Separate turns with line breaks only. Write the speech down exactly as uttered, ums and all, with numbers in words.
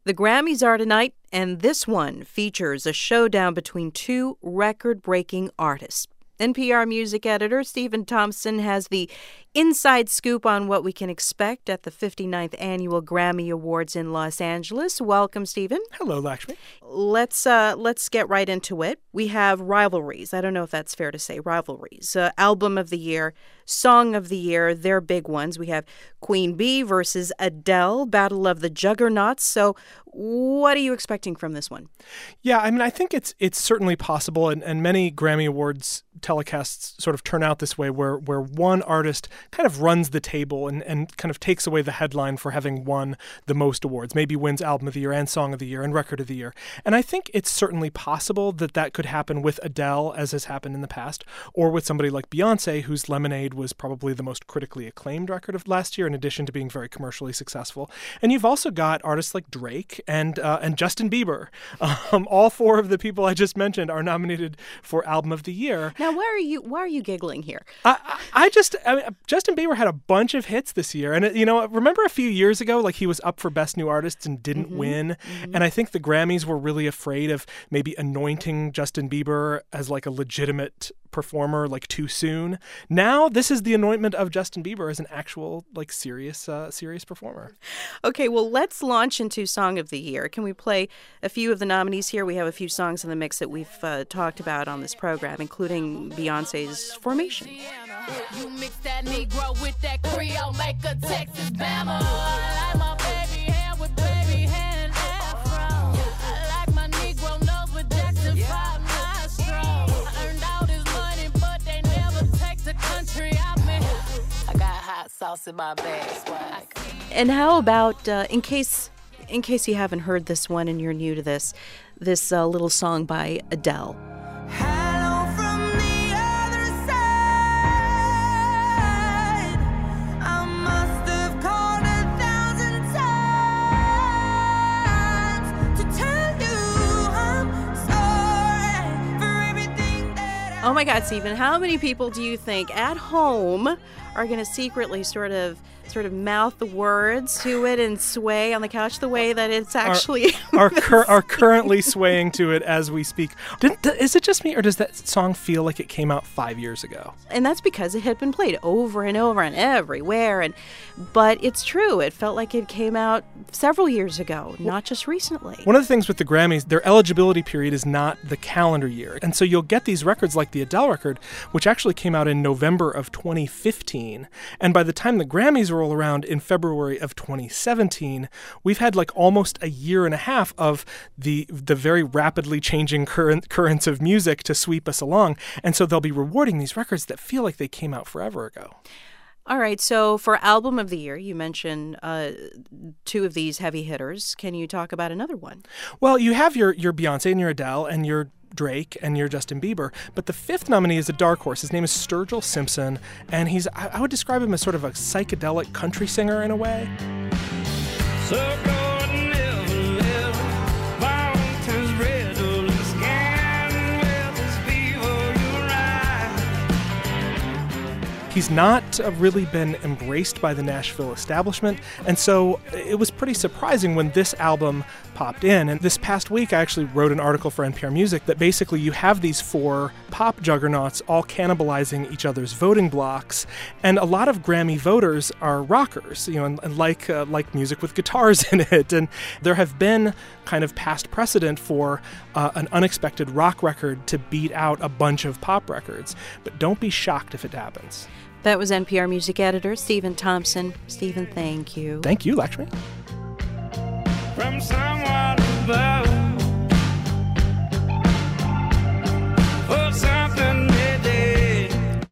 The Grammys are tonight, and this one features a showdown between two record-breaking artists. N P R music editor Stephen Thompson has the inside scoop on what we can expect at the fifty-ninth Annual Grammy Awards in Los Angeles. Welcome, Stephen.
Hello, Lakshmi.
Let's uh, let's get right into it. We have rivalries. I don't know if that's fair to say, rivalries. Uh, album of the year, song of the year, they're big ones. We have Queen Bee versus Adele, Battle of the Juggernauts. So what are you expecting from this one?
Yeah, I mean, I think it's it's certainly possible, and, and many Grammy Awards telecasts sort of turn out this way, where where one artist kind of runs the table and, and kind of takes away the headline for having won the most awards, maybe wins Album of the Year and Song of the Year and Record of the Year. And I think it's certainly possible that that could happen with Adele, as has happened in the past, or with somebody like Beyonce, whose Lemonade was probably the most critically acclaimed record of last year, in addition to being very commercially successful. And you've also got artists like Drake and uh, and Justin Bieber. Um, all four of the people I just mentioned are nominated for Album of the Year.
Now, why are you why are you giggling here?
I, I, I just I mean, Justin Bieber had a bunch of hits this year, and you know, remember a few years ago, like he was up for Best New Artist and didn't mm-hmm. win, mm-hmm. and I think the Grammys were really afraid of maybe anointing Justin Bieber as like a legitimate performer like too soon. Now this is the anointment of Justin Bieber as an actual like serious uh, serious performer.
Okay, well, let's launch into Song of the Year. Can we play a few of the nominees here? We have a few songs in the mix that we've uh, talked about on this program, including Beyonce's Formation.
You mix that Negro with that Creole, make a Texas Bama. I like my baby hair with baby hair and afro. I like my Negro nose with Jackson five nostrils. I earned all this money, but they never take the country out me. I got hot sauce in my bag, swag.
And how about, uh, in case in case you haven't heard this one and you're new to this, this uh, little song by Adele. Oh my God, Stephen, how many people do you think at home are going to secretly sort of sort of mouth the words to it and sway on the couch the way that it's actually
are are, cur- are currently swaying to it as we speak? Did, th- is it just me, or does that song feel like it came out five years ago?
And that's because it had been played over and over and everywhere. And but it's true, it felt like it came out several years ago, not just recently.
One of the things with the Grammys, their eligibility period is not the calendar year, and so you'll get these records like the Adele record, which actually came out in November of twenty fifteen, and by the time the Grammys roll around in February of twenty seventeen, we've had like almost a year and a half of the the very rapidly changing current currents of music to sweep us along, and so they'll be rewarding these records that feel like they came out forever ago.
All right, so for Album of the Year, you mentioned uh, two of these heavy hitters. Can you talk about another one?
Well, you have your your Beyonce and your Adele and your Drake and your Justin Bieber, but the fifth nominee is a dark horse. His name is Sturgill Simpson, and he's I, I would describe him as sort of a psychedelic country singer in a way. So go and live, live. Mountains red, the skin with this fever you ride. He's not uh, really been embraced by the Nashville establishment, and so it was pretty surprising when this album popped in. And this past week, I actually wrote an article for N P R Music that basically you have these four pop juggernauts all cannibalizing each other's voting blocks, and a lot of Grammy voters are rockers, you know, and, and like uh, like music with guitars in it. And there have been kind of past precedent for uh, an unexpected rock record to beat out a bunch of pop records, but don't be shocked if it happens.
That was N P R music editor Stephen Thompson. Stephen, thank you.
Thank you, Lakshmi.